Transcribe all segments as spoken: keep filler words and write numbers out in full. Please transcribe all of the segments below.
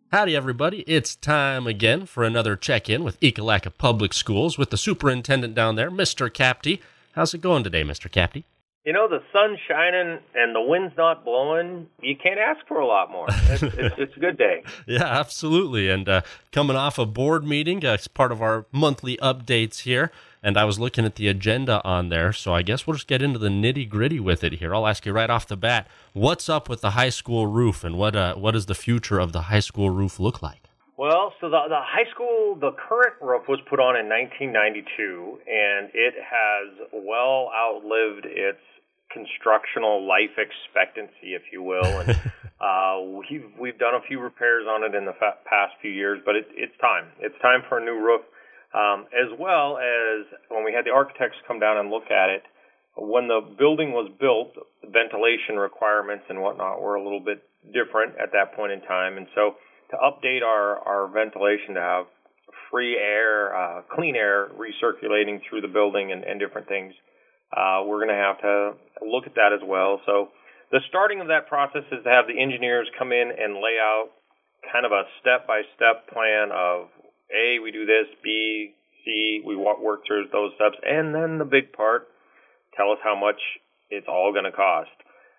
Howdy, everybody. It's time again for another check-in with Ekalaka Public Schools with the superintendent down there, Mister Capty. How's it going today, Mister Capty? You know, the sun's shining and the wind's not blowing. You can't ask for a lot more. It's, it's, it's a good day. Yeah, absolutely. And uh, coming off a board meeting, uh, it's part of our monthly updates here. And I was looking at the agenda on there, so I guess we'll just get into the nitty-gritty with it here. I'll ask you right off the bat, what's up with the high school roof, and what uh, what does the future of the high school roof look like? Well, so the, the high school, the current roof was put on in nineteen ninety-two, and it has well outlived its constructional life expectancy, if you will. And uh, we've, we've done a few repairs on it in the fa- past few years, but it, it's time. It's time for a new roof. Um, as well as when we had the architects come down and look at it, when the building was built, the ventilation requirements and whatnot were a little bit different at that point in time. And so to update our, our ventilation to have free air, uh, clean air recirculating through the building and, and different things, uh, we're going to have to look at that as well. So the starting of that process is to have the engineers come in and lay out kind of a step-by-step plan of A, we do this, B, C, we work through those steps, and then the big part, tell us how much it's all going to cost.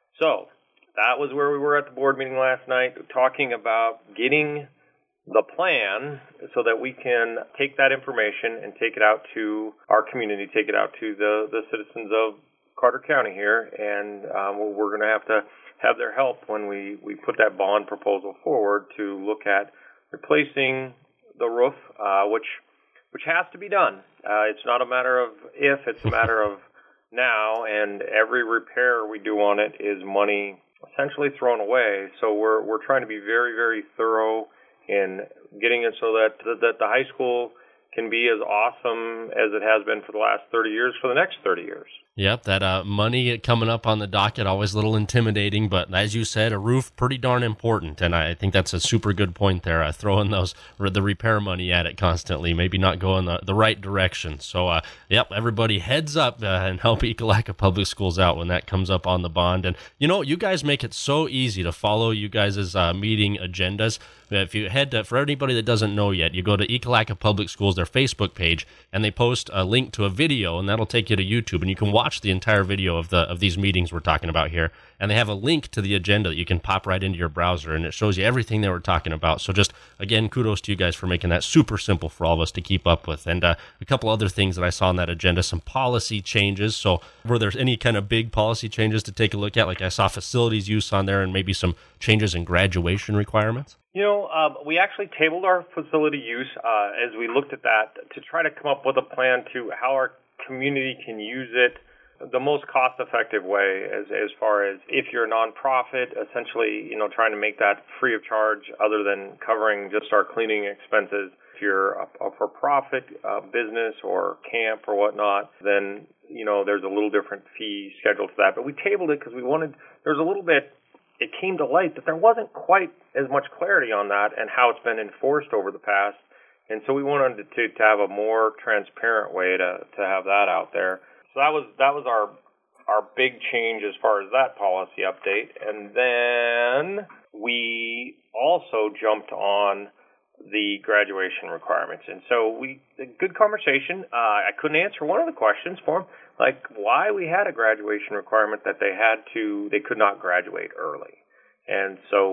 So that was where we were at the board meeting last night, talking about getting the plan so that we can take that information and take it out to our community, take it out to the, the citizens of Carter County here, and um, we're going to have to have their help when we, we put that bond proposal forward to look at replacing the roof, uh, which which has to be done. Uh, it's not a matter of if, it's a matter of now, and every repair we do on it is money essentially thrown away. So we're we're trying to be very, very thorough in getting it so that that the high school can be as awesome as it has been for the last thirty years for the next thirty years. Yep, that uh, money coming up on the docket, always a little intimidating, but as you said, a roof, pretty darn important, and I think that's a super good point there, uh, throwing those the repair money at it constantly, maybe not going the, the right direction. So, uh, yep, everybody heads up uh, and help Ekalaka Public Schools out when that comes up on the bond. And, you know, you guys make it so easy to follow you guys' uh, meeting agendas. If you head to, for anybody that doesn't know yet, you go to Ekalaka Public Schools, their Facebook page, and they post a link to a video, and that'll take you to YouTube, and you can watch the entire video of the of these meetings we're talking about here. And they have a link to the agenda that you can pop right into your browser, and it shows you everything they were talking about. So just, again, kudos to you guys for making that super simple for all of us to keep up with. And uh, a couple other things that I saw on that agenda, some policy changes. So were there any kind of big policy changes to take a look at? Like I saw facilities use on there and maybe some changes in graduation requirements? You know, um, we actually tabled our facility use uh, as we looked at that to try to come up with a plan to how our community can use it the most cost-effective way as as far as if you're a nonprofit, essentially, you know, trying to make that free of charge other than covering just our cleaning expenses. If you're a, a for-profit uh, business or camp or whatnot, then, you know, there's a little different fee scheduled for that. But we tabled it because we wanted, there's a little bit, it came to light that there wasn't quite as much clarity on that and how it's been enforced over the past. And so we wanted to, to have a more transparent way to, to have that out there. So that was that was our our big change as far as that policy update. And then we also jumped on the graduation requirements. And so we a good conversation. Uh, I couldn't answer one of the questions for them, like why we had a graduation requirement that they had to they could not graduate early. And so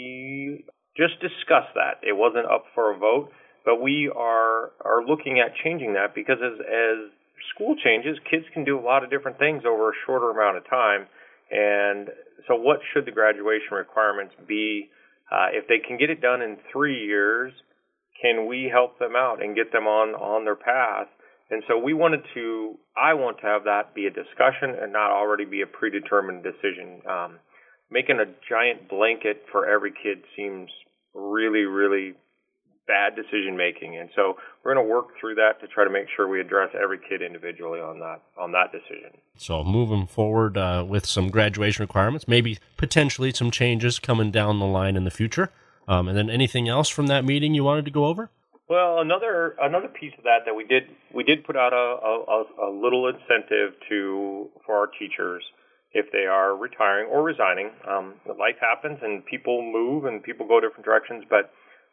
we just discussed that. It wasn't up for a vote, but we are are looking at changing that because as as school changes, kids can do a lot of different things over a shorter amount of time. And so what should the graduation requirements be? Uh, if they can get it done in three years, can we help them out and get them on, on their path? And so we wanted to, I want to have that be a discussion and not already be a predetermined decision. Um, making a giant blanket for every kid seems really, really bad decision making, and so we're going to work through that to try to make sure we address every kid individually on that on that decision. So moving forward uh, with some graduation requirements, maybe potentially some changes coming down the line in the future. Um, and then anything else from that meeting you wanted to go over? Well, another another piece of that that we did we did put out a, a, a little incentive to for our teachers if they are retiring or resigning. Um, life happens and people move and people go different directions, but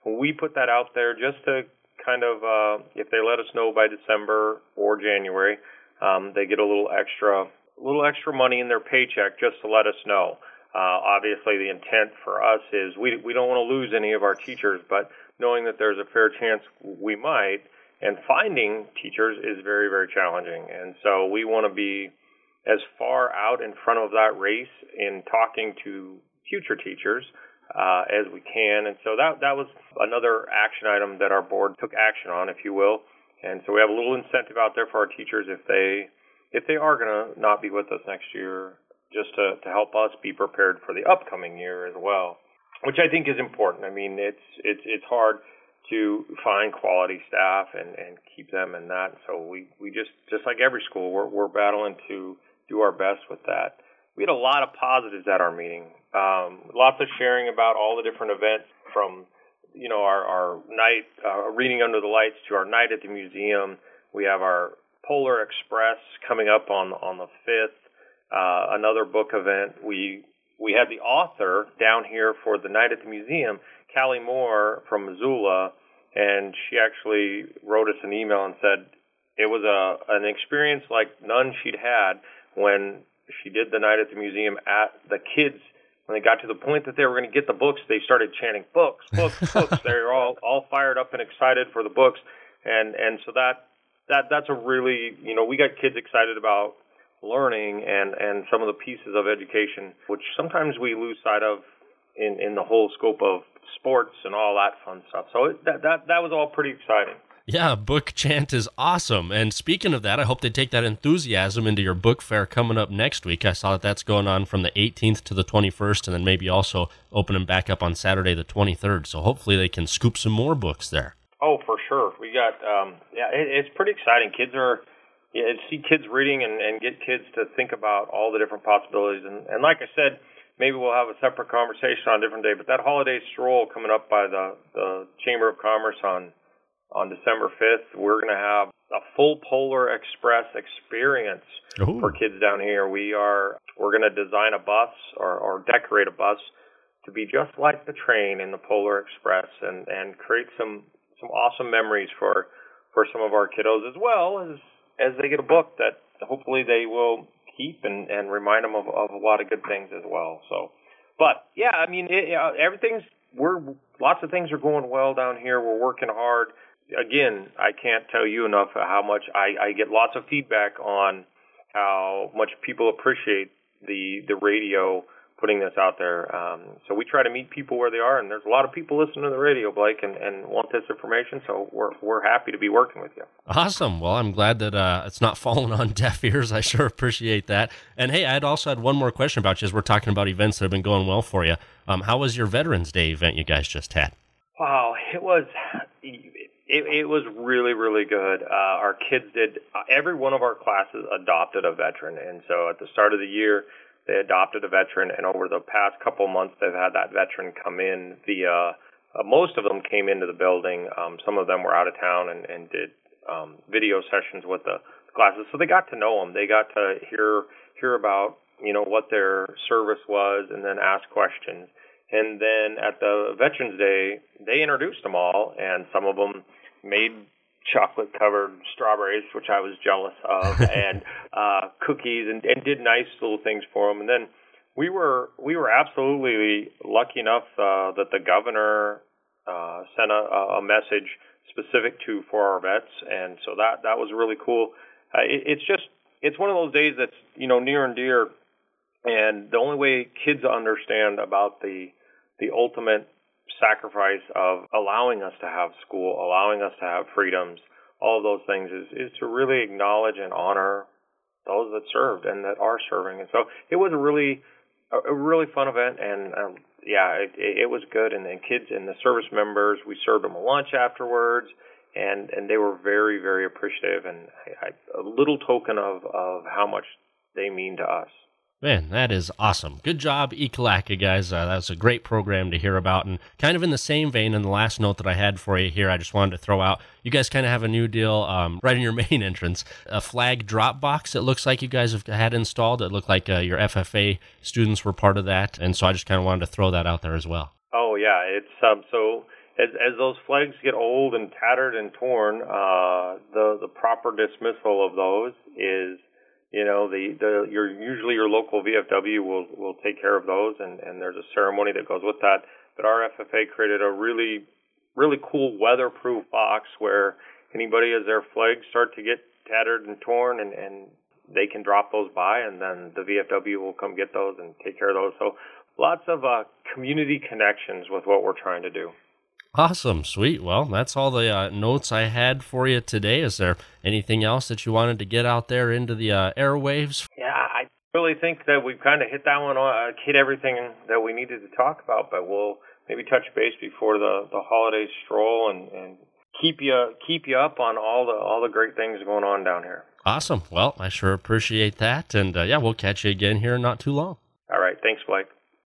we put that out there just to kind of, uh, if they let us know by December or January, um, they get a little extra, a little extra money in their paycheck just to let us know. Uh, obviously, the intent for us is we we don't want to lose any of our teachers, but knowing that there's a fair chance we might, and finding teachers is very, very challenging. And so we want to be as far out in front of that race in talking to future teachers uh, as we can. And so that that was another action item that our board took action on, if you will. And so we have a little incentive out there for our teachers if they if they are going to not be with us next year, just to, to help us be prepared for the upcoming year as well, which I think is important. I mean, it's it's it's hard to find quality staff and, and keep them in that. So we, we just, just like every school, we're, we're battling to do our best with that. We had a lot of positives at our meeting. Um, lots of sharing about all the different events from, you know, our, our night, uh, reading under the lights to our night at the museum. We have our Polar Express coming up on, on the fifth, uh, another book event. We, we had the author down here for the night at the museum, Callie Moore from Missoula, and she actually wrote us an email and said it was a an experience like none she'd had when she did the night at the museum. At the kids, when they got to the point that they were going to get the books, they started chanting books, books, books. They were all all fired up and excited for the books, and and so that that that's a really, you know, we got kids excited about learning and and some of the pieces of education, which sometimes we lose sight of in in the whole scope of sports and all that fun stuff. So it, that that that was all pretty exciting. Yeah, book chant is awesome. And speaking of that, I hope they take that enthusiasm into your book fair coming up next week. I saw that that's going on from the eighteenth to the twenty-first, and then maybe also opening back up on Saturday the twenty-third. So hopefully they can scoop some more books there. Oh, for sure. We got um, yeah, it, it's pretty exciting. Kids are yeah, see kids reading and, and get kids to think about all the different possibilities. And, and like I said, maybe we'll have a separate conversation on a different day, but that holiday stroll coming up by the, the Chamber of Commerce on on December fifth, we're going to have a full Polar Express experience Ooh. For kids down here. We are, we're going to design a bus or, or decorate a bus to be just like the train in the Polar Express and, and create some, some awesome memories for, for some of our kiddos, as well as, as they get a book that hopefully they will keep and, and remind them of, of a lot of good things as well. So, but yeah, I mean, it, uh, everything's, we're, lots of things are going well down here. We're working hard. Again, I can't tell you enough how much I, I get lots of feedback on how much people appreciate the, the radio putting this out there. Um, so we try to meet people where they are, and there's a lot of people listening to the radio, Blake, and, and want this information, so we're we're happy to be working with you. Awesome. Well, I'm glad that uh, it's not falling on deaf ears. I sure appreciate that. And hey, I'd also had one more question about you as we're talking about events that have been going well for you. Um, how was your Veterans Day event you guys just had? Wow, it was it, it was really, really good. Uh, our kids did, uh, every one of our classes adopted a veteran, and so at the start of the year, they adopted a veteran, and over the past couple months, they've had that veteran come in via, uh, most of them came into the building. Um, some of them were out of town and, and did um, video sessions with the classes. So they got to know them. They got to hear hear about, you know, what their service was and then ask questions. And then at the Veterans Day, they introduced them all, and some of them made chocolate-covered strawberries, which I was jealous of, and uh, cookies, and, and did nice little things for them. And then we were we were absolutely lucky enough uh, that the governor uh, sent a, a message specific to for our vets, and so that that was really cool. Uh, it, it's just it's one of those days that's, you know, near and dear, and the only way kids understand about the the ultimate sacrifice of allowing us to have school, allowing us to have freedoms, all of those things is, is to really acknowledge and honor those that served and that are serving. And so it was a really, a really fun event, and um, yeah, it, it was good. And the kids and the service members, we served them a lunch afterwards, and, and they were very, very appreciative, and I, I, a little token of, of how much they mean to us. Man, that is awesome. Good job, Ekalaka, guys. Uh, that was a great program to hear about. And kind of in the same vein, in the last note that I had for you here, I just wanted to throw out, you guys kind of have a new deal um, right in your main entrance, a flag drop box it looks like you guys have had installed. It looked like uh, your F F A students were part of that. And so I just kind of wanted to throw that out there as well. Oh, yeah. It's um, so as as those flags get old and tattered and torn, uh, the the proper dismissal of those is, you know, the the your usually your local V F W will will take care of those, and and there's a ceremony that goes with that. But our F F A created a really really cool weatherproof box where anybody, as their flags start to get tattered and torn, and and they can drop those by, and then the V F W will come get those and take care of those. So lots of uh, community connections with what we're trying to do. Awesome. Sweet. Well, that's all the uh, notes I had for you today. Is there anything else that you wanted to get out there into the uh, airwaves? Yeah, I really think that we've kind of hit that one, uh, hit everything that we needed to talk about, but we'll maybe touch base before the, the holiday stroll and, and keep you keep you up on all the all the great things going on down here. Awesome. Well, I sure appreciate that. And uh, yeah, we'll catch you again here in not too long. All right. Thanks, Blake.